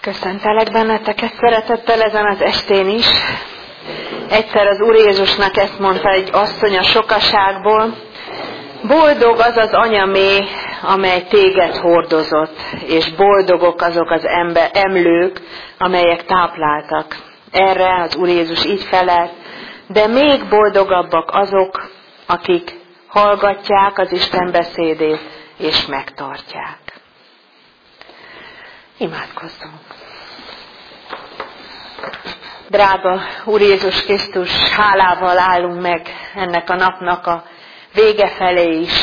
Köszöntelek benneteket szeretettel ezen az estén is. Egyszer az Úr Jézusnak ezt mondta egy asszony a sokaságból: boldog az az anyaméh, amely téged hordozott, és boldogok azok az emlők, amelyek tápláltak. Erre az Úr Jézus így felelt: de még boldogabbak azok, akik hallgatják az Isten beszédét, és megtartják. Imádkozzunk! Drága Úr Jézus Krisztus, hálával állunk meg ennek a napnak a vége felé is,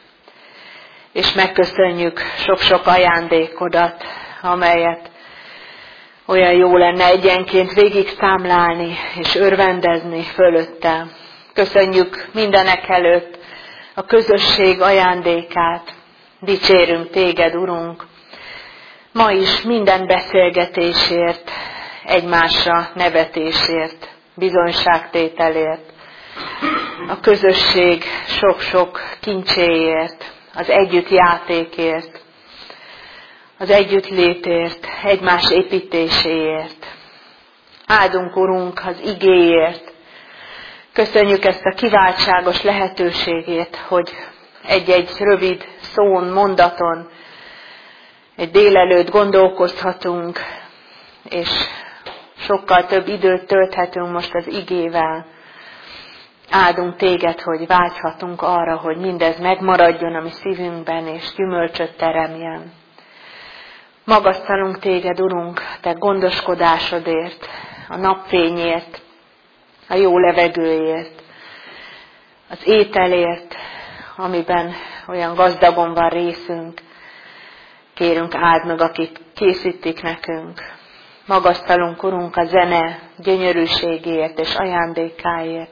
és megköszönjük sok-sok ajándékodat, amelyet olyan jó lenne egyenként végig számlálni és örvendezni fölötte. Köszönjük mindenek előtt a közösség ajándékát, dicsérünk téged, Urunk, ma is minden beszélgetésért, egymásra nevetésért, bizonyságtételért, a közösség sok-sok kincséért, az együttjátékért, az együttlétért, egymás építéséért. Áldunk, Urunk, az igéért. Köszönjük ezt a kiváltságos lehetőségét, hogy egy-egy rövid szón, mondaton, egy délelőtt gondolkozhatunk, és sokkal több időt tölthetünk most az igével. Áldunk téged, hogy vágyhatunk arra, hogy mindez megmaradjon a mi szívünkben, és gyümölcsöt teremjen. Magasztalunk téged, Urunk, te gondoskodásodért, a napfényért, a jó levegőért, az ételért, amiben olyan gazdagon van részünk. Kérünk, áld meg, akik készítik nekünk. Magasztalunk, Urunk, a zene gyönyörűségéért és ajándékáért.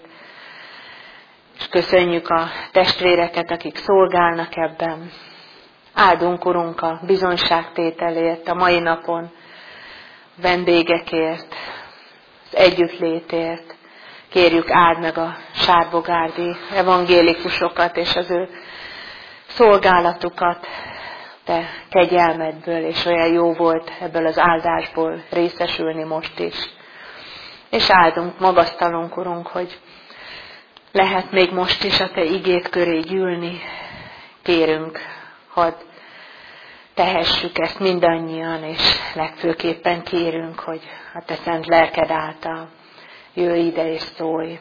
És köszönjük a testvéreket, akik szolgálnak ebben. Áldunk, Urunk, a bizonyságtételért a mai napon, vendégekért, az együttlétért. Kérjük, áld meg a sárbogárdi evangélikusokat és az ő szolgálatukat te kegyelmedből, és olyan jó volt ebből az áldásból részesülni most is. És áldunk, magasztalunk, Urunk, hogy lehet még most is a te igéd köré gyűlni. Kérünk, hadd tehessük ezt mindannyian, és legfőképpen kérünk, hogy a te szent lelked által jöjj ide és szólj,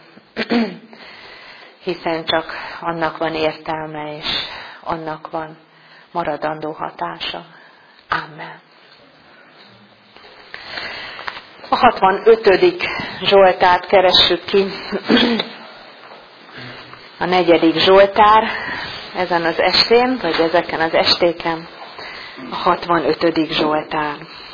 hiszen csak annak van értelme, és annak van maradandó hatása. Amen. A 65. Zsoltárt keressük ki. A 4. Zsoltár ezen az estén, vagy ezeken az estéken. A 65. Zsoltár.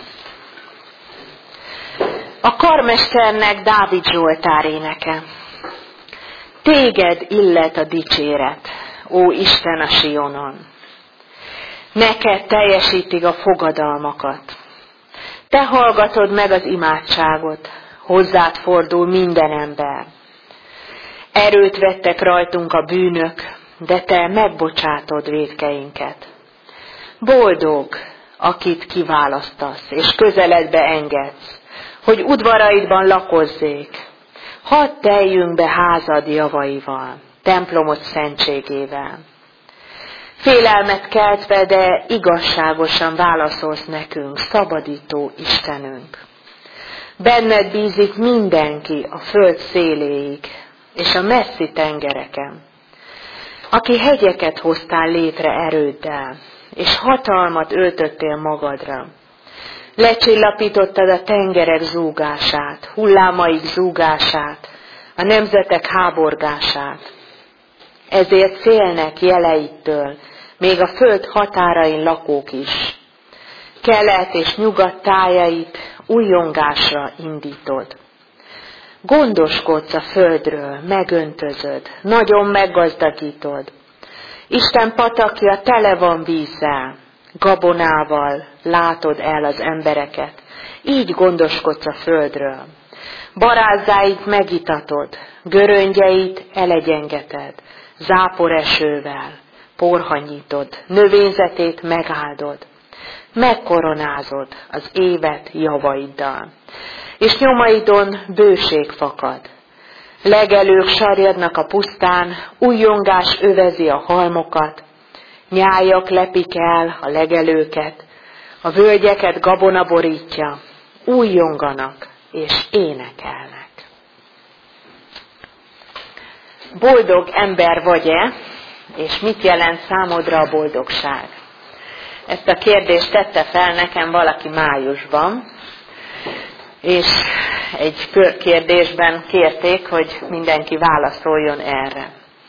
A karmesternek Dávid Zsoltár éneke. Téged illet a dicséret, ó Isten a Sionon. Neked teljesítik a fogadalmakat. Te hallgatod meg az imádságot, hozzád fordul minden ember. Erőt vettek rajtunk a bűnök, de te megbocsátod vétkeinket. Boldog, akit kiválasztasz, és közeledbe engedsz, hogy udvaraidban lakozzék. Hadd teljünk be házad javaival, templomod szentségével. Félelmet keltve, de igazságosan válaszolsz nekünk, szabadító Istenünk. Benned bízik mindenki a föld széléig, és a messzi tengereken. Aki hegyeket hoztál létre erőddel, és hatalmat öltöttél magadra. Lecsillapítottad a tengerek zúgását, hullámaik zúgását, a nemzetek háborgását. Ezért félnek jeleittől, még a föld határain lakók is. Kelet és nyugat tájait újongásra indítod. Gondoskodsz a földről, megöntözöd, nagyon meggazdagítod. Isten patakja tele van vízzel, gabonával látod el az embereket. Így gondoskodsz a földről. Barázzáit megitatod, göröngyeit elegyengeted, záporesővel porhanyítod, növényzetét megáldod. megkoronázod az évet javaiddal, és nyomaidon bőség fakad. Legelők sarjadnak a pusztán, újjongás övezi a halmokat, nyájak lepik el a legelőket, a völgyeket gabona borítja, újjonganak és énekelnek. Boldog ember vagy-e, és mit jelent számodra a boldogság? Ezt a kérdést tette fel nekem valaki májusban, és egy körkérdésben kérték, hogy mindenki válaszoljon erre.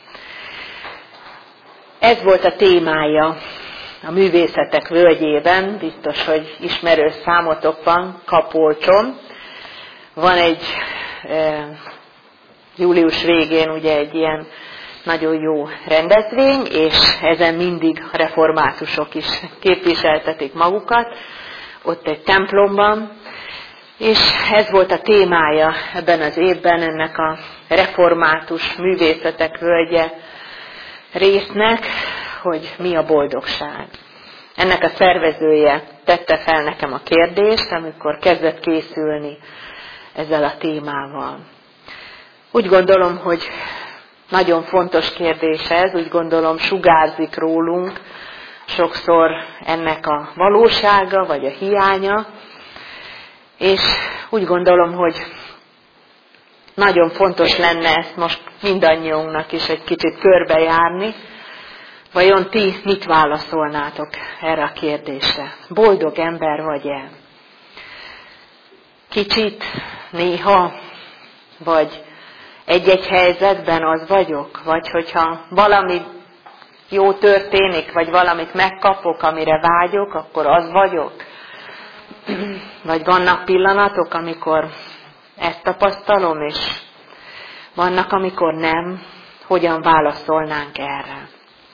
Ez volt a témája a Művészetek Völgyében, biztos, hogy ismerős számotok van, Kapolcson. Van egy július végén ugye egy ilyen nagyon jó rendezvény, és ezen mindig a reformátusok is képviseltetik magukat, ott egy templomban, és ez volt a témája ebben az évben ennek a református Művészetek Völgye résznek, hogy mi a boldogság. Ennek a szervezője tette fel nekem a kérdést, amikor kezdett készülni ezzel a témával. Úgy gondolom, hogy nagyon fontos kérdés ez, úgy gondolom sugárzik rólunk sokszor ennek a valósága, vagy a hiánya, és úgy gondolom, hogy nagyon fontos lenne ezt most mindannyiunknak is egy kicsit körbejárni. Vajon ti mit válaszolnátok erre a kérdésre? Boldog ember vagy-e? Kicsit, néha, vagy egy-egy helyzetben az vagyok? Vagy hogyha valami jó történik, vagy valamit megkapok, amire vágyok, akkor az vagyok? Vagy vannak pillanatok, amikor ezt tapasztalom, és vannak, amikor nem? Hogyan válaszolnánk erre?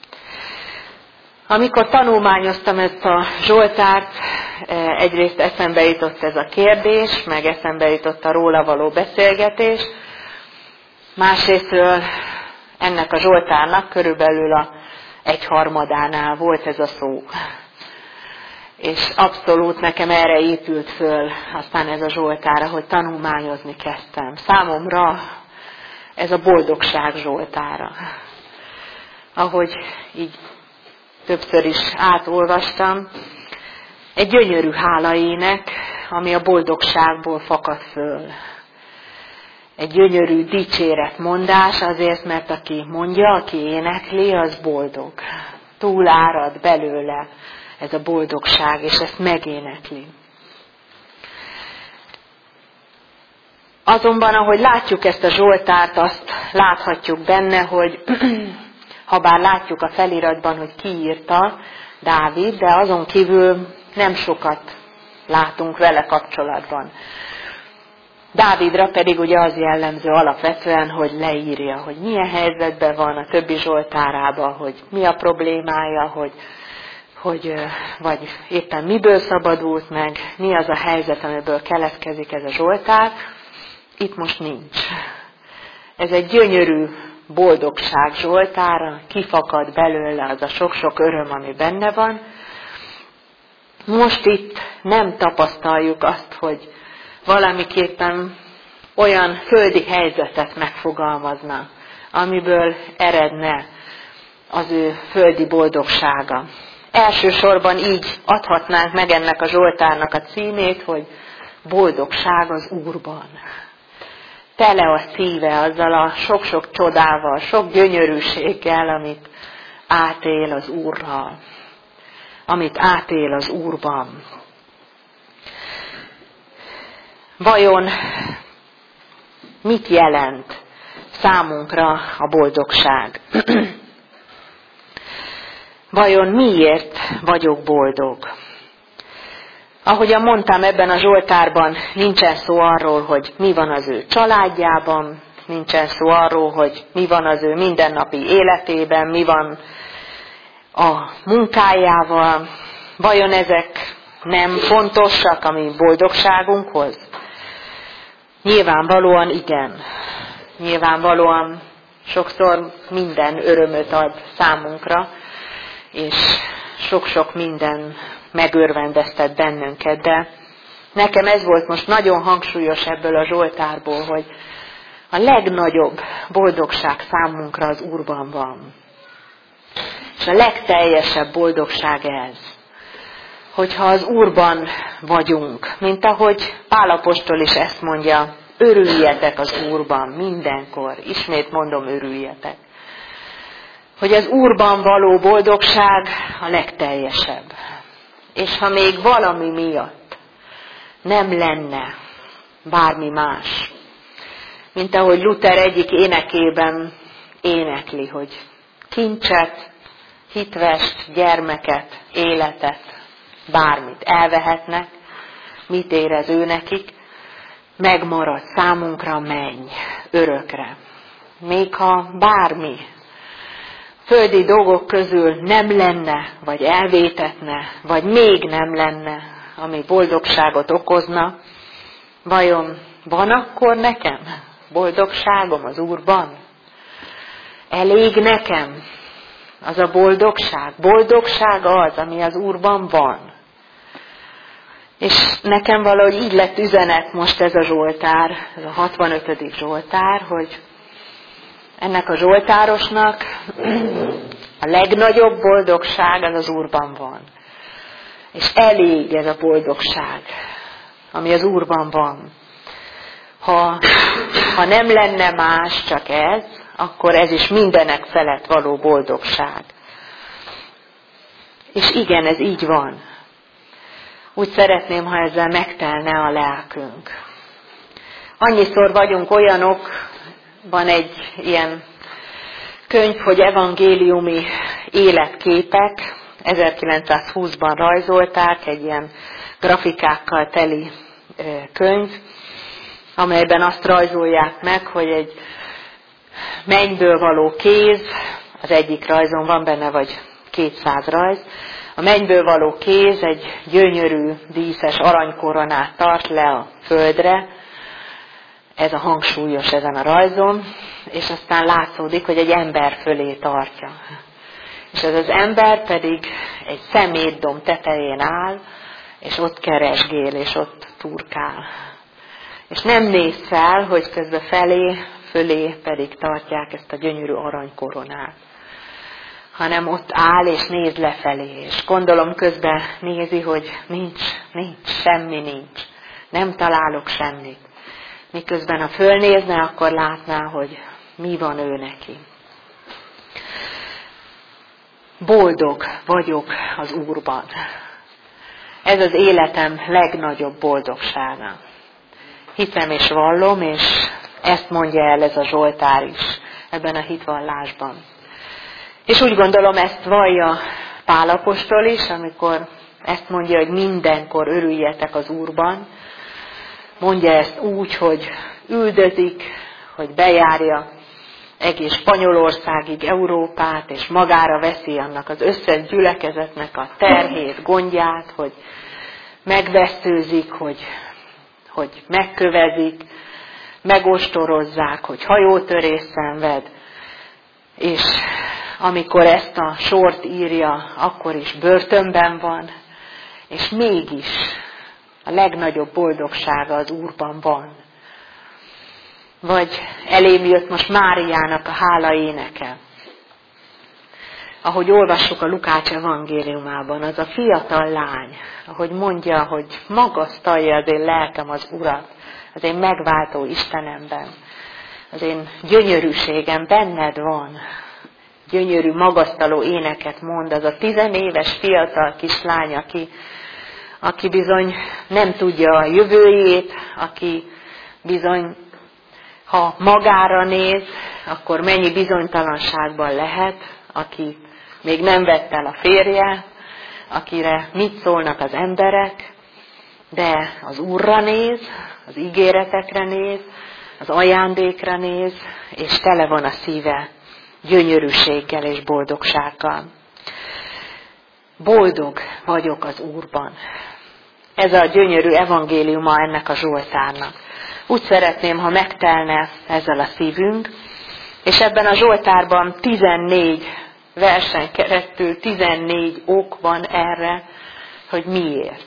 Amikor tanulmányoztam ezt a Zsoltárt, egyrészt eszembe jutott ez a kérdés, meg eszembe jutott a róla való beszélgetés. Másrésztről ennek a Zsoltárnak körülbelül a 1/3 volt ez a szó. És abszolút nekem erre épült föl aztán ez a Zsoltár, ahogy tanulmányozni kezdtem. Számomra ez a boldogság Zsoltára. Ahogy így többször is átolvastam, egy gyönyörű hálaének, ami a boldogságból fakad föl. Egy gyönyörű dicséretmondás azért, mert aki mondja, aki énekli, az boldog. Túlárad belőle ez a boldogság, és ezt megénekli. Azonban, ahogy látjuk ezt a Zsoltárt, azt láthatjuk benne, hogy habár látjuk a feliratban, hogy ki írta, Dávid, de azon kívül nem sokat látunk vele kapcsolatban. Dávidra pedig ugye az jellemző alapvetően, hogy leírja, hogy milyen helyzetben van a többi Zsoltárában, hogy mi a problémája, hogy vagy éppen miből szabadult meg, mi az a helyzet, amiből keletkezik ez a Zsoltár. Itt most nincs. Ez egy gyönyörű boldogság Zsoltára, kifakad belőle az a sok-sok öröm, ami benne van. Most itt nem tapasztaljuk azt, hogy valamiképpen olyan földi helyzetet megfogalmazna, amiből eredne az ő földi boldogsága. Elsősorban így adhatnánk meg ennek a Zsoltárnak a címét, hogy boldogság az Úrban. Tele a szíve azzal a sok-sok csodával, sok gyönyörűséggel, amit átél az Úrral, amit átél az Úrban. Vajon mit jelent számunkra a boldogság? Vajon miért vagyok boldog? Ahogyan mondtam, ebben a Zsoltárban nincsen szó arról, hogy mi van az ő családjában, nincsen szó arról, hogy mi van az ő mindennapi életében, mi van a munkájával. Vajon ezek nem fontosak a mi boldogságunkhoz? Nyilvánvalóan igen. Nyilvánvalóan sokszor minden örömöt ad számunkra, és sok-sok minden megörvendeztet bennünket, de nekem ez volt most nagyon hangsúlyos ebből a Zsoltárból, hogy a legnagyobb boldogság számunkra az Úrban van. És a legteljesebb boldogság ez, hogyha az Úrban vagyunk, mint ahogy Pál apostol is ezt mondja, örüljetek az Úrban mindenkor, ismét mondom, örüljetek. Hogy az Úrban való boldogság a legteljesebb. És ha még valami miatt nem lenne bármi más, mint ahogy Luther egyik énekében énekli, hogy kincset, hitvest, gyermeket, életet, bármit elvehetnek, mit érez ő nekik, megmarad számunkra a menny örökre. Még ha bármi földi dolgok közül nem lenne, vagy elvétetne, vagy még nem lenne, ami boldogságot okozna, vajon van akkor nekem boldogságom az Úrban? Elég nekem az a boldogság? Boldogság az, ami az Úrban van. És nekem valahogy így lett üzenet most ez a Zsoltár, ez a 65. Zsoltár, hogy ennek a Zsoltárosnak a legnagyobb boldogság az Úrban van. És elég ez a boldogság, ami az Úrban van. Ha nem lenne más, csak ez, akkor ez is mindenek felett való boldogság. És igen, ez így van. Úgy szeretném, ha ezzel megtelne a lelkünk. Annyiszor vagyunk olyanok, van egy ilyen könyv, hogy evangéliumi életképek, 1920-ban rajzolták, egy ilyen grafikákkal teli könyv, amelyben azt rajzolják meg, hogy egy mennyből való kéz, az egyik rajzon van benne vagy 200 rajz, a mennyből való kéz egy gyönyörű, díszes aranykoronát tart le a földre, ez a hangsúlyos ezen a rajzon, és aztán látszódik, hogy egy ember fölé tartja. És ez az ember pedig egy szemétdomb tetején áll, és ott keresgél, és ott turkál. És nem néz fel, hogy közben fölé pedig tartják ezt a gyönyörű aranykoronát, hanem ott áll, és néz lefelé, és gondolom közben nézi, hogy nincs, semmi nincs, nem találok semmit. Miközben ha fölnézne, akkor látná, hogy mi van ő neki. Boldog vagyok az Úrban. Ez az életem legnagyobb boldogsága. Hiszem és vallom, és ezt mondja el ez a Zsoltár is ebben a hitvallásban. És úgy gondolom, ezt vallja Pál apostol is, amikor ezt mondja, hogy mindenkor örüljetek az Úrban. Mondja ezt úgy, hogy üldözik, hogy bejárja egész Spanyolországig Európát, és magára veszi annak az összes gyülekezetnek a terhét, gondját, hogy megvesztőzik, hogy megkövezik, megostorozzák, hogy hajótörés szenved, és amikor ezt a sort írja, akkor is börtönben van, és mégis a legnagyobb boldogsága az Úrban van. Vagy elém jött most Máriának a hála éneke. Ahogy olvassuk a Lukács evangéliumában, az a fiatal lány, ahogy mondja, hogy magasztalja az én lelkem az Urat, az én megváltó Istenemben, az én gyönyörűségem benned van. Gyönyörű, magasztaló éneket mond, az a 10 éves fiatal kislány, aki bizony nem tudja a jövőjét, aki bizony, ha magára néz, akkor mennyi bizonytalanságban lehet, aki még nem vett el a férje, akire mit szólnak az emberek, de az Úrra néz, az ígéretekre néz, az ajándékra néz, és tele van a szíve gyönyörűséggel és boldogsággal. Boldog vagyok az Úrban. Ez a gyönyörű evangéliuma ennek a Zsoltárnak. Úgy szeretném, ha megtelne ezzel a szívünk, és ebben a Zsoltárban 14 versen keresztül 14 ok van erre, hogy miért.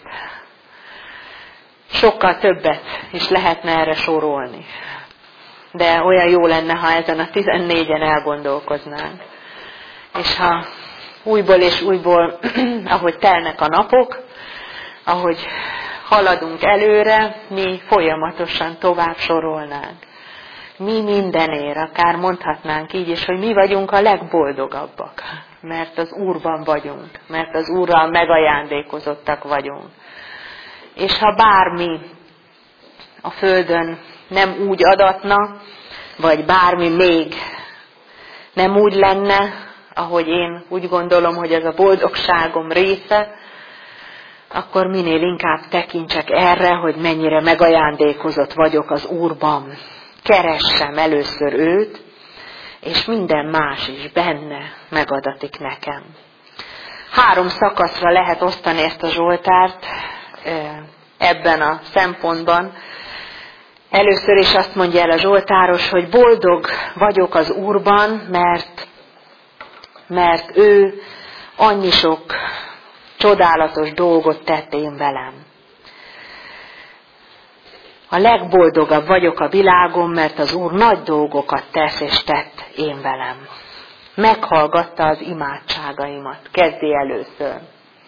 Sokkal többet is lehetne erre sorolni. De olyan jó lenne, ha ezen a 14-en elgondolkoznánk. És ha újból és újból, ahogy telnek a napok, ahogy haladunk előre, mi folyamatosan tovább sorolnánk. Mi mindenért, akár mondhatnánk így is, hogy mi vagyunk a legboldogabbak, mert az Úrban vagyunk, mert az Úrral megajándékozottak vagyunk. És ha bármi a Földön nem úgy adatna, vagy bármi még nem úgy lenne, ahogy én úgy gondolom, hogy ez a boldogságom része, akkor minél inkább tekintsek erre, hogy mennyire megajándékozott vagyok az Úrban. Keressem először őt, és minden más is benne megadatik nekem. 3 szakaszra lehet osztani ezt a Zsoltárt ebben a szempontban. Először is azt mondja el a Zsoltáros, hogy boldog vagyok az Úrban, mert ő annyi sok csodálatos dolgot tett én velem. A legboldogabb vagyok a világon, mert az Úr nagy dolgokat tesz és tett én velem. Meghallgatta az imádságaimat. Kezdj először.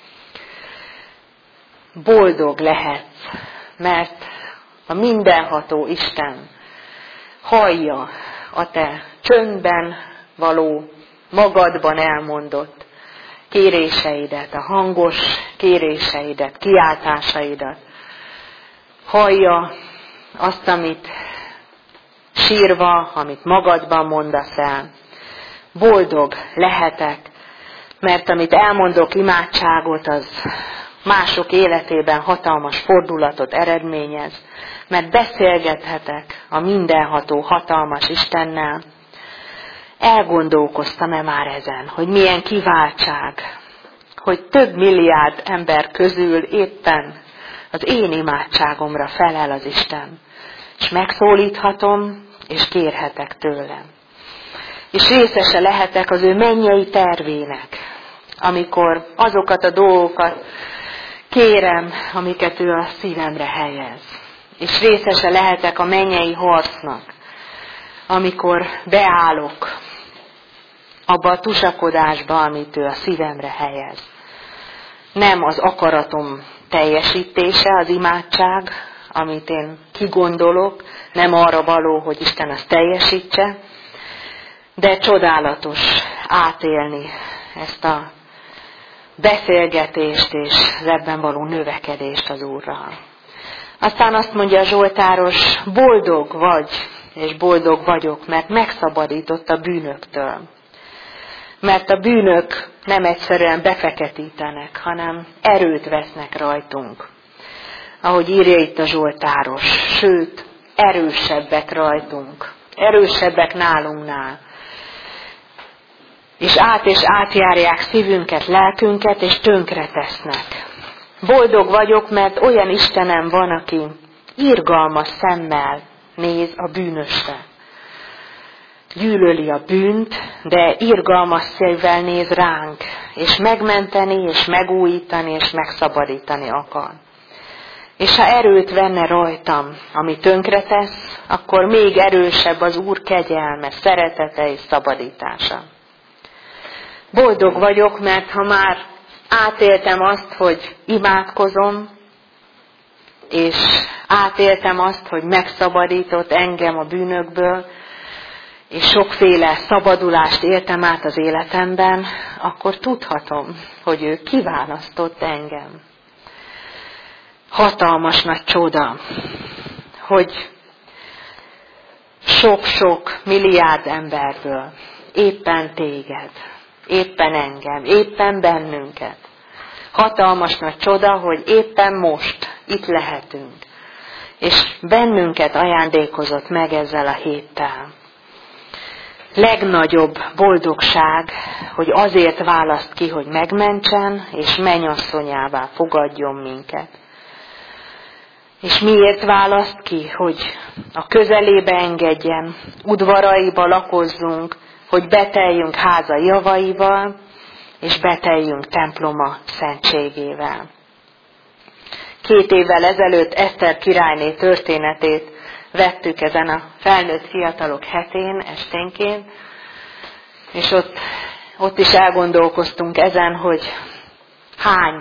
Boldog lehetsz, mert a mindenható Isten hallja a te csöndben való, magadban elmondott kéréseidet, a hangos kéréseidet, kiáltásaidat. Hallja azt, amit sírva, amit magadban mondasz el. Boldog lehetek, mert amit elmondok imádságot, az mások életében hatalmas fordulatot eredményez, mert beszélgethetek a mindenható hatalmas Istennel. Elgondolkoztam-e már ezen, hogy milyen kiváltság, hogy több milliárd ember közül éppen az én imádságomra felel az Isten, és megszólíthatom, és kérhetek tőle. És részese lehetek az ő mennyei tervének, amikor azokat a dolgokat kérem, amiket ő a szívemre helyez. És részese lehetek a mennyei harcnak, amikor beállok abba a tusakodásba, amit ő a szívemre helyez. Nem az akaratom teljesítése az imádság, amit én kigondolok, nem arra való, hogy Isten azt teljesítse, de csodálatos átélni ezt a beszélgetést és az ebben való növekedést az Úrral. Aztán azt mondja a Zsoltáros, boldog vagy, és boldog vagyok, mert megszabadított a bűnöktől. Mert a bűnök nem egyszerűen befeketítenek, hanem erőt vesznek rajtunk. Ahogy írja itt a Zsoltáros, sőt, erősebbek rajtunk, erősebbek nálunknál. És átjárják szívünket, lelkünket, és tönkre tesznek. Boldog vagyok, mert olyan Istenem van, aki irgalmas szemmel néz a bűnösre. Gyűlöli a bűnt, de irgalmas szívvel néz ránk, és megmenteni, és megújítani, és megszabadítani akar. És ha erőt venne rajtam, ami tönkretesz, akkor még erősebb az Úr kegyelme, szeretete és szabadítása. Boldog vagyok, mert ha már átéltem azt, hogy imádkozom, és átéltem azt, hogy megszabadított engem a bűnökből, és sokféle szabadulást éltem át az életemben, akkor tudhatom, hogy ő kiválasztott engem. Hatalmas nagy csoda, hogy sok-sok milliárd emberből éppen téged, éppen engem, éppen bennünket. Hatalmas nagy csoda, hogy éppen most itt lehetünk, és bennünket ajándékozott meg ezzel a héttel. Legnagyobb boldogság, hogy azért választ ki, hogy megmentsen, és mennyasszonyává fogadjon minket. És miért választ ki, hogy a közelébe engedjen, udvaraiba lakozzunk, hogy beteljünk háza javaival, és beteljünk temploma szentségével. 2 évvel ezelőtt Eszter királyné történetét vettük ezen a felnőtt fiatalok hetén, esténként, és ott is elgondolkoztunk ezen, hogy hány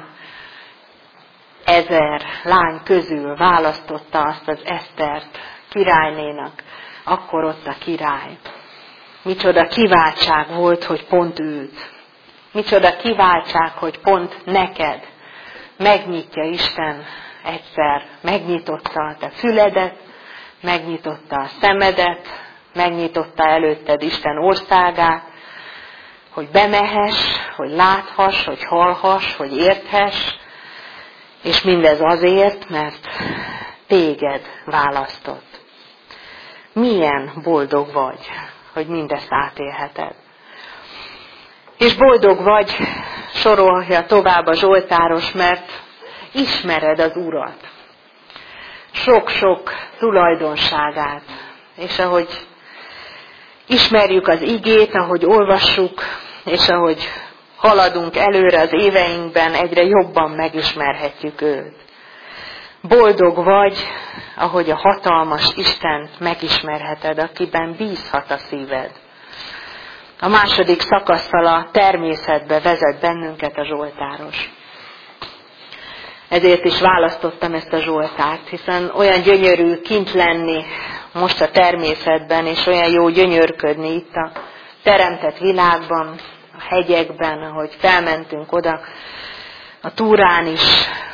ezer lány közül választotta azt az Esztert királynénak, akkor ott a király. Micsoda kiváltság volt, hogy pont őt. Micsoda kiváltság, hogy pont neked megnyitja Isten egyszer, megnyitotta a te füledet, megnyitotta a szemedet, megnyitotta előtted Isten országát, hogy bemehess, hogy láthass, hogy hallhass, hogy érthess, és mindez azért, mert téged választott. Milyen boldog vagy, hogy mindezt átélheted. És boldog vagy, sorolja tovább a zsoltáros, mert ismered az Urat. Sok-sok tulajdonságát. És ahogy ismerjük az igét, ahogy olvassuk, és ahogy haladunk előre az éveinkben, egyre jobban megismerhetjük őt. Boldog vagy, ahogy a hatalmas Istent megismerheted, akiben bízhat a szíved. A második szakasszal a természetbe vezet bennünket a zsoltáros. Ezért is választottam ezt a zsoltárt, hiszen olyan gyönyörű kint lenni most a természetben, és olyan jó gyönyörködni itt a teremtett világban, a hegyekben, ahogy felmentünk oda, a túrán is.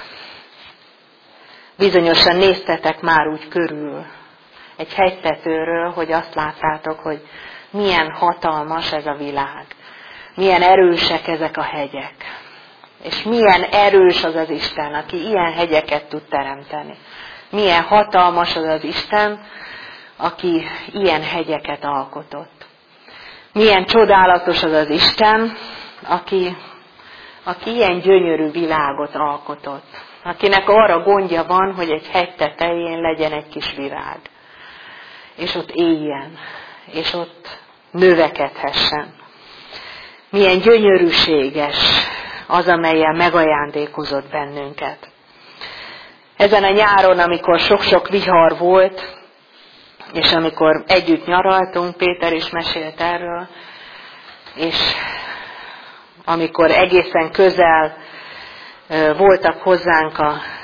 Bizonyosan néztetek már úgy körül egy hegytetőről, hogy azt láttátok, hogy milyen hatalmas ez a világ, milyen erősek ezek a hegyek, és milyen erős az az Isten, aki ilyen hegyeket tud teremteni. Milyen hatalmas az az Isten, aki ilyen hegyeket alkotott. Milyen csodálatos az az Isten, aki ilyen gyönyörű világot alkotott. Akinek arra gondja van, hogy egy hegy tetején legyen egy kis virág. És ott éljen, és ott növekedhessen. Milyen gyönyörűséges az, amellyel megajándékozott bennünket. Ezen a nyáron, amikor sok-sok vihar volt, és amikor együtt nyaraltunk, Péter is mesélt erről, és amikor egészen közel voltak hozzánk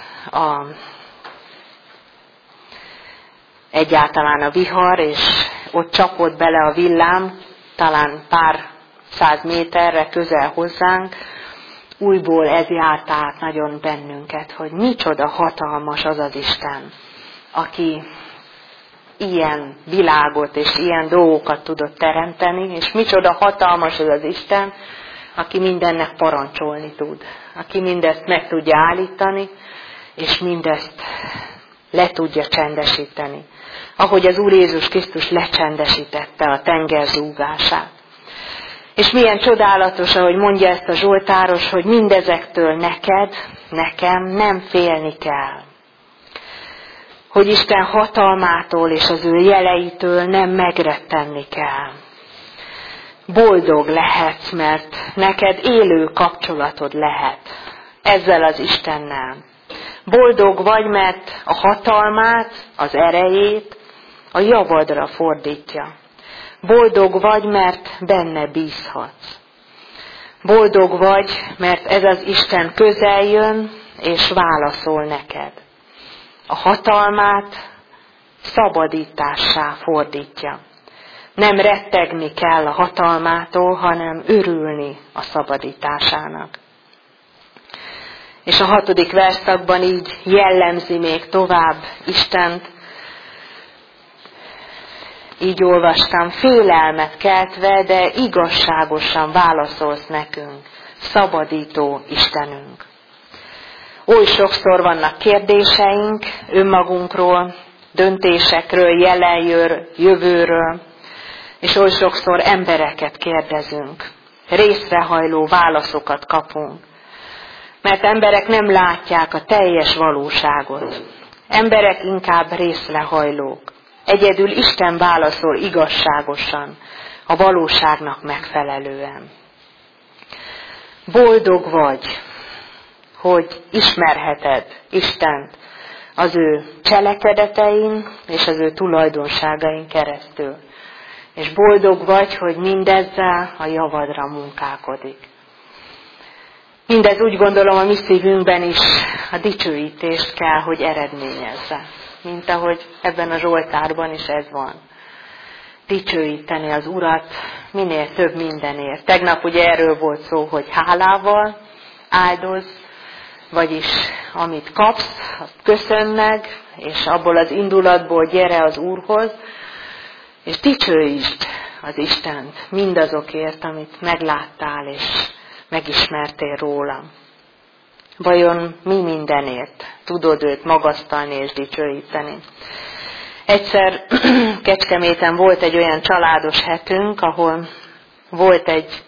egyáltalán a vihar, és ott csapott bele a villám, talán pár 100 méterre közel hozzánk, újból ez járt át nagyon bennünket, hogy micsoda hatalmas az az Isten, aki ilyen világot és ilyen dolgokat tudott teremteni, és micsoda hatalmas az az Isten, aki mindennek parancsolni tud, aki mindezt meg tudja állítani, és mindezt le tudja csendesíteni. Ahogy az Úr Jézus Krisztus lecsendesítette a tenger zúgását. És milyen csodálatos, ahogy mondja ezt a zsoltáros, hogy mindezektől nekem nem félni kell. Hogy Isten hatalmától és az ő jeleitől nem megrettenni kell. Boldog lehetsz, mert neked élő kapcsolatod lehet ezzel az Istennel. Boldog vagy, mert a hatalmát, az erejét a javadra fordítja. Boldog vagy, mert benne bízhatsz. Boldog vagy, mert ez az Isten közel jön és válaszol neked. A hatalmát szabadítássá fordítja. Nem rettegni kell a hatalmától, hanem örülni a szabadításának. És a 6. verszakban így jellemzi még tovább Istent. Így olvastam, félelmet keltve, de igazságosan válaszolsz nekünk, szabadító Istenünk. Oly sokszor vannak kérdéseink önmagunkról, döntésekről, jelenről, jövőről, és oly sokszor embereket kérdezünk, részrehajló válaszokat kapunk. Mert emberek nem látják a teljes valóságot. Emberek inkább részrehajlók. Egyedül Isten válaszol igazságosan, a valóságnak megfelelően. Boldog vagy, hogy ismerheted Istent az ő cselekedetein és az ő tulajdonságain keresztül. És boldog vagy, hogy mindezzel a javadra munkálkodik. Mindez úgy gondolom a mi szívünkben is a dicsőítést kell, hogy eredményezze. Mint ahogy ebben a Zsoltárban is ez van. Dicsőíteni az Urat minél több mindenért. Tegnap ugye erről volt szó, hogy hálával áldozz, vagyis amit kapsz, azt köszönj meg, és abból az indulatból gyere az Úrhoz, és dicsőítsd az Istent mindazokért, amit megláttál és megismertél róla. Vajon mi mindenért tudod őt magasztalni és dicsőíteni? Egyszer Kecskeméten volt egy olyan családos hetünk, ahol volt egy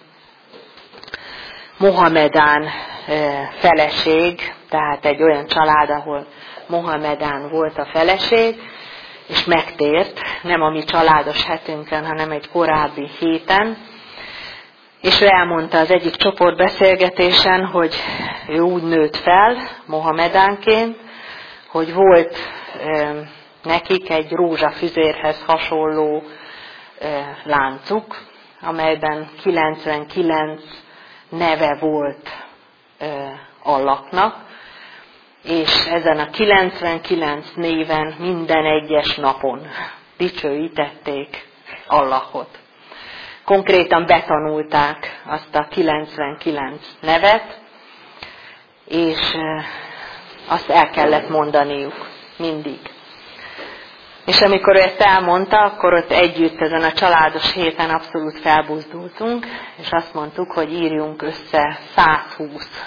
mohamedán feleség, tehát egy olyan család, ahol mohamedán volt a feleség, és megtért, nem a mi családos hetünkön, hanem egy korábbi héten, és ő elmondta az egyik csoportbeszélgetésen, hogy ő úgy nőtt fel mohamedánként, hogy volt nekik egy rózsafüzérhez hasonló láncuk, amelyben 99 neve volt Allahnak, és ezen a 99 néven minden egyes napon dicsőítették Allahot. Konkrétan betanulták azt a 99 nevet, és azt el kellett mondaniuk mindig. És amikor ő ezt elmondta, akkor ott együtt ezen a családos héten abszolút felbuzdultunk, és azt mondtuk, hogy írjunk össze 120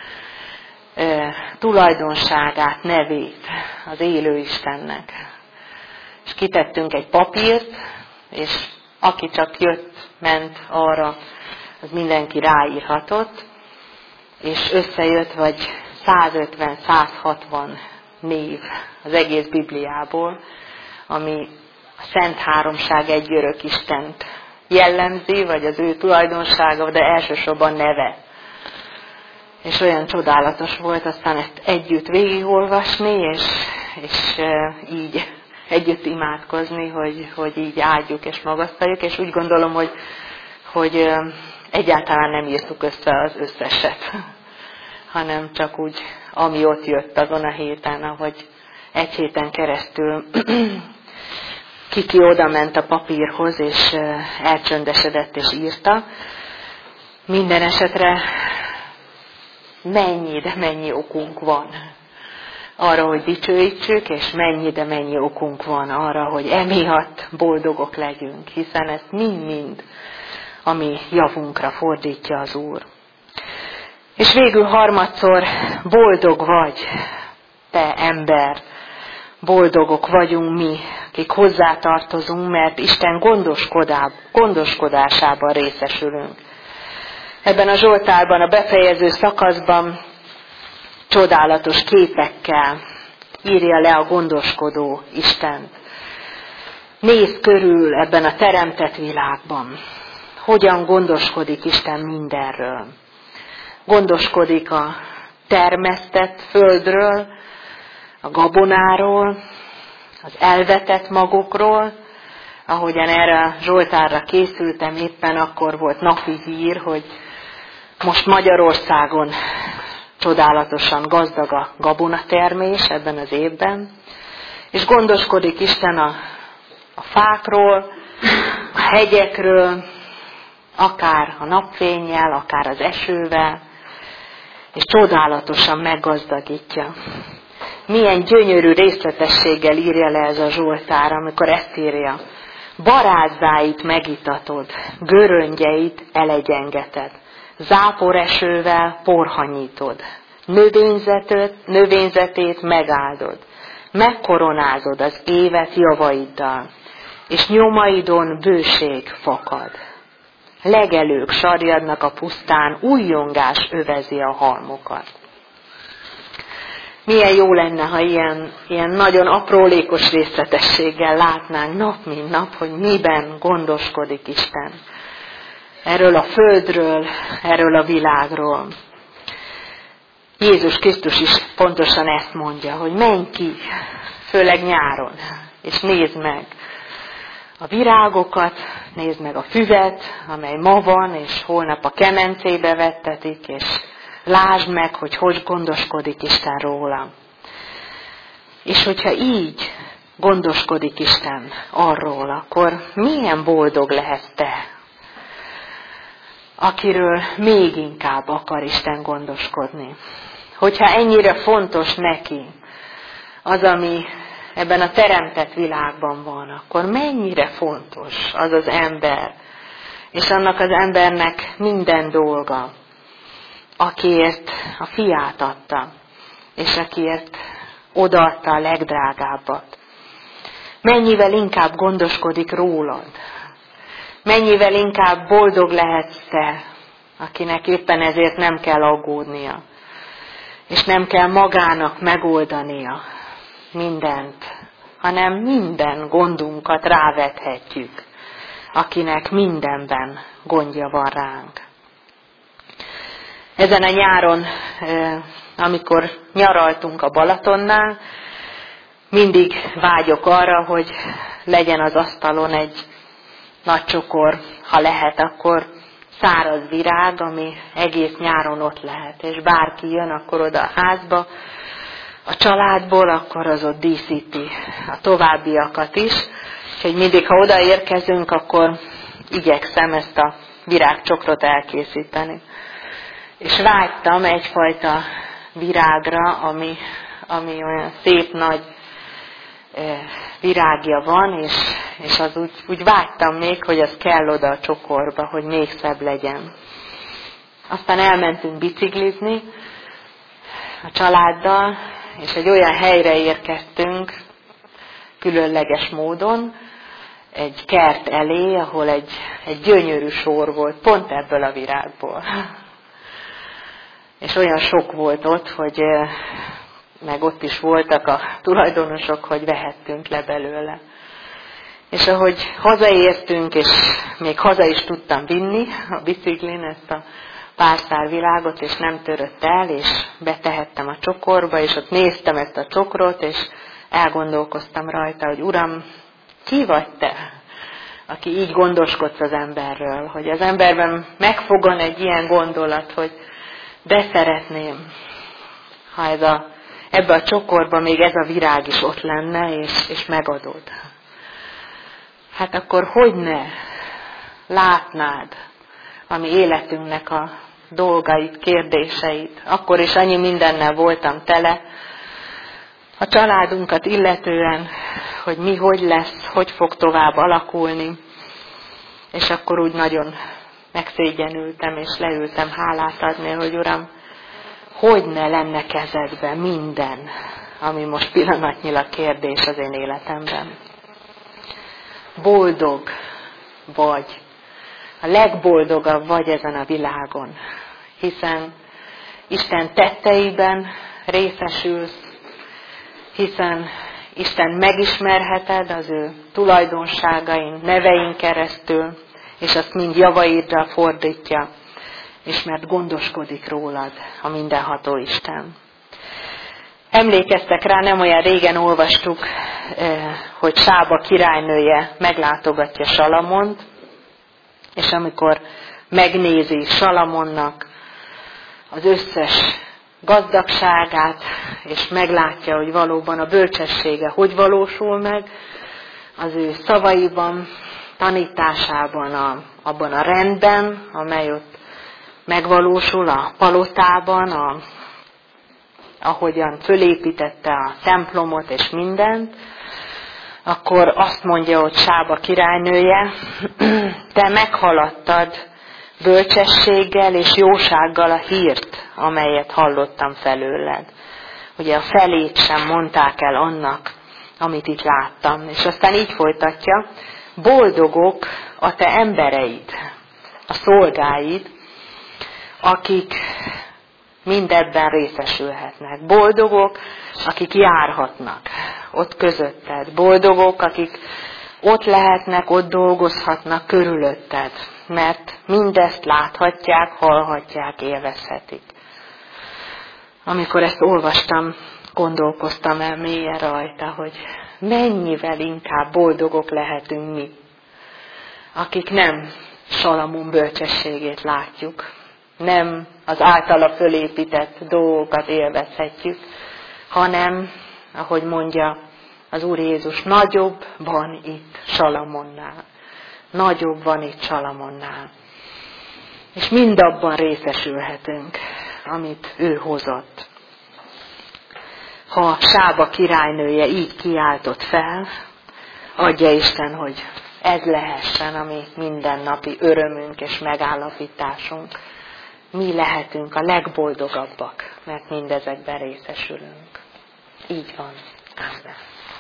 tulajdonságát, nevét az élő Istennek. És kitettünk egy papírt, és aki csak jött, ment arra, az mindenki ráírhatott, és összejött vagy 150-160 név az egész Bibliából, ami a Szent Háromság egy örök Istent jellemzi, vagy az ő tulajdonsága, de elsősorban neve. És olyan csodálatos volt aztán ezt együtt végigolvasni, és így együtt imádkozni, hogy így áldjuk és magasztaljuk, és úgy gondolom, hogy egyáltalán nem írtuk össze az összeset, hanem csak úgy, ami ott jött azon a héten, ahogy egy héten keresztül kiki oda ment a papírhoz, és elcsöndesedett és írta. Minden esetre mennyi okunk van arra, hogy dicsőítsük, és mennyi okunk van arra, hogy emiatt boldogok legyünk, hiszen ezt mind-mind a mi javunkra fordítja az Úr. És végül harmadszor boldog vagy, te ember, boldogok vagyunk mi, akik hozzátartozunk, mert Isten gondoskodásában részesülünk. Ebben a Zsoltárban, a befejező szakaszban csodálatos képekkel írja le a gondoskodó Istent. Nézd körül ebben a teremtett világban, hogyan gondoskodik Isten mindenről. Gondoskodik a termesztett földről, a gabonáról, az elvetett magokról. Ahogyan erre a Zsoltárra készültem, éppen akkor volt napi hír, hogy most Magyarországon csodálatosan gazdag a gabonatermés ebben az évben, és gondoskodik Isten a fákról, a hegyekről, akár a napfénnyel, akár az esővel, és csodálatosan meggazdagítja. Milyen gyönyörű részletességgel írja le ez a Zsoltár, amikor ezt írja. Barázdáit megitatod, göröngyeit elegyengeted, záporesővel porhanyítod, növényzetét megáldod, megkoronázod az évet javaiddal, és nyomaidon bőség fakad. Legelők sarjadnak a pusztán, újjongás övezi a halmokat. Milyen jó lenne, ha ilyen nagyon aprólékos részletességgel látnánk nap mint nap, hogy miben gondoskodik Isten. Erről a földről, erről a világról. Jézus Krisztus is pontosan ezt mondja, hogy menj ki, főleg nyáron, és nézd meg a virágokat, nézd meg a füvet, amely ma van, és holnap a kemencébe vettetik, és lásd meg, hogy gondoskodik Isten róla. És hogyha így gondoskodik Isten arról, akkor milyen boldog lehetsz te, akiről még inkább akar Isten gondoskodni. Hogyha ennyire fontos neki az, ami ebben a teremtett világban van, akkor mennyire fontos az az ember, és annak az embernek minden dolga, akiért a fiát adta, és akiért odaadta a legdrágábbat. Mennyivel inkább gondoskodik rólad, mennyivel inkább boldog lehetsz te, akinek éppen ezért nem kell aggódnia, és nem kell magának megoldania mindent, hanem minden gondunkat rávethetjük, akinek mindenben gondja van ránk. Ezen a nyáron, amikor nyaraltunk a Balatonnál, mindig vágyok arra, hogy legyen az asztalon egy nagy csokor, ha lehet, akkor száraz virág, ami egész nyáron ott lehet. És bárki jön akkor oda a házba, a családból, akkor az ott díszíti a továbbiakat is. Úgyhogy mindig, ha odaérkezünk, akkor igyekszem ezt a virágcsokrot elkészíteni. És vágytam egyfajta virágra, ami olyan szép nagy virágja van, és az úgy vágytam még, hogy az kell oda a csokorba, hogy még szebb legyen. Aztán elmentünk biciklizni a családdal, és egy olyan helyre érkeztünk, különleges módon, egy kert elé, ahol egy gyönyörű sor volt, pont ebből a virágból. És olyan sok volt ott, hogy meg ott is voltak a tulajdonosok, hogy vehettünk le belőle. És ahogy hazaértünk, és még haza is tudtam vinni a biciklin ezt a pár szál virágot, és nem törött el, és betehettem a csokorba, és ott néztem ezt a csokrot, és elgondolkoztam rajta, hogy Uram, ki vagy te, aki így gondoskodsz az emberről, hogy az emberben megfogan egy ilyen gondolat, hogy de szeretném, ha ebbe a csokorba még ez a virág is ott lenne, és megadod. Hát akkor hogy ne látnád a mi életünknek a dolgait, kérdéseit. Akkor is annyi mindennel voltam tele, a családunkat illetően, hogy mi hogy lesz, hogy fog tovább alakulni. És akkor úgy nagyon megszégyenültem, és leültem hálát adni, hogy Uram, hogy ne lenne kezedben minden, ami most pillanatnyilag kérdés az én életemben. Boldog vagy, a legboldogabb vagy ezen a világon, hiszen Isten tetteiben részesülsz, hiszen Isten megismerheted az ő tulajdonságain, nevein keresztül, és azt mind javaidra fordítja, és mert gondoskodik rólad a mindenható Isten. Emlékeztek rá, nem olyan régen olvastuk, hogy Sába királynője meglátogatja Salamont, és amikor megnézi Salamonnak az összes gazdagságát, és meglátja, hogy valóban a bölcsessége hogy valósul meg, az ő szavaiban, tanításában, abban a rendben, amely ott megvalósul a palotában, ahogyan fölépítette a templomot és mindent, akkor azt mondja ott Sába királynője, te meghaladtad bölcsességgel és jósággal a hírt, amelyet hallottam felőled. Ugye a felét sem mondták el annak, amit itt láttam. És aztán így folytatja, boldogok a te embereid, a szolgáid, akik mindebben részesülhetnek. Boldogok, akik járhatnak ott közötted. Boldogok, akik ott lehetnek, ott dolgozhatnak körülötted, mert mindezt láthatják, hallhatják, élvezhetik. Amikor ezt olvastam, gondolkoztam el mélyen rajta, hogy mennyivel inkább boldogok lehetünk mi, akik nem Salamon bölcsességét látjuk, nem az általa fölépített dolgokat élvezhetjük, hanem, ahogy mondja az Úr Jézus, nagyobb van itt Salamonnál. Nagyobb van itt Salamonnál. És mindabban részesülhetünk, amit ő hozott. Ha Sába királynője így kiáltott fel, adja Isten, hogy ez lehessen a mi mindennapi örömünk és megállapításunk. Mi lehetünk a legboldogabbak, mert mindezekben részesülünk. Így van. Ámen.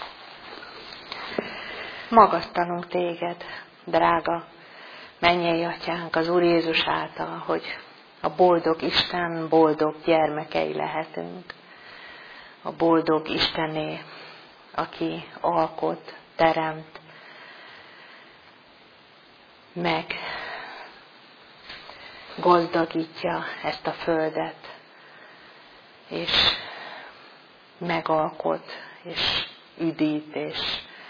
Magasztalunk téged, drága mennyei atyánk, az Úr Jézus által, hogy a boldog Isten boldog gyermekei lehetünk. A boldog Istené, aki alkot, teremt, meg gazdagítja ezt a földet, és megalkot, és üdít, és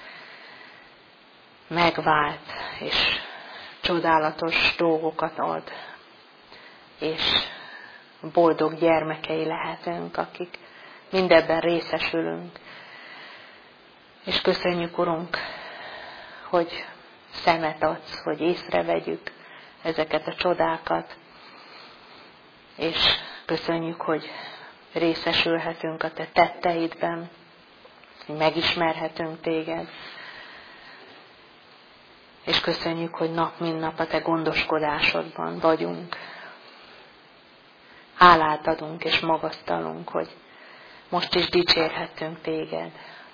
megvált, és csodálatos dolgokat ad, és boldog gyermekei lehetünk, akik mindebben részesülünk. És köszönjük, Urunk, hogy szemet adsz, hogy észrevegyük ezeket a csodákat, és köszönjük, hogy részesülhetünk a te tetteidben, hogy megismerhetünk téged, és köszönjük, hogy nap mint nap a te gondoskodásodban vagyunk. Hálát adunk és magasztalunk, hogy most is dicsérhetünk téged.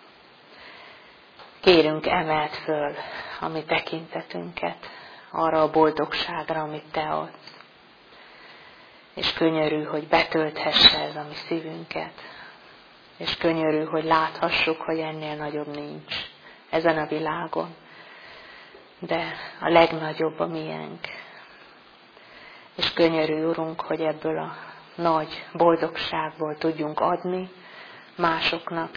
Kérünk, emeld föl a mi tekintetünket arra a boldogságra, amit te adsz. És könyörű, hogy betölthesse ez a mi szívünket. És könyörű, hogy láthassuk, hogy ennél nagyobb nincs ezen a világon. De a legnagyobb a miénk. És könyörű, Urunk, hogy ebből a nagy boldogságból tudjunk adni másoknak,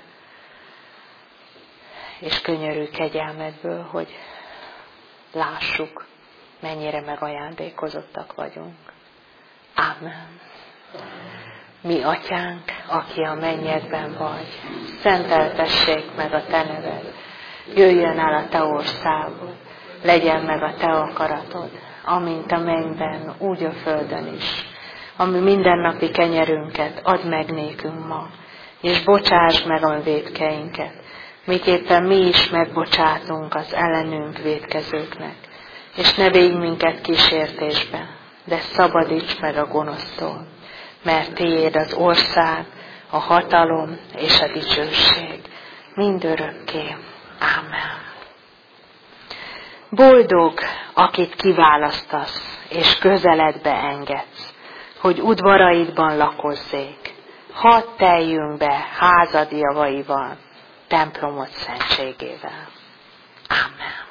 és könyörű kegyelmedből, hogy lássuk, mennyire megajándékozottak vagyunk. Ámen. Mi atyánk, aki a mennyekben vagy, szenteltessék meg a te neved, jöjjön el a te országod, legyen meg a te akaratod, amint a mennyben, úgy a földön is. Ami mindennapi kenyerünket add meg nékünk ma, és bocsáss meg a vétkeinket, miképpen mi is megbocsátunk az ellenünk vétkezőknek. És ne védj minket kísértésbe, de szabadíts meg a gonosztól, mert tiéd az ország, a hatalom és a dicsőség mindörökké. Ámen. Boldog, akit kiválasztasz, és közeledbe engedsz, hogy udvaraidban lakozzék. Hadd teljünk be házad javaival, templomod szentségével. Ámen.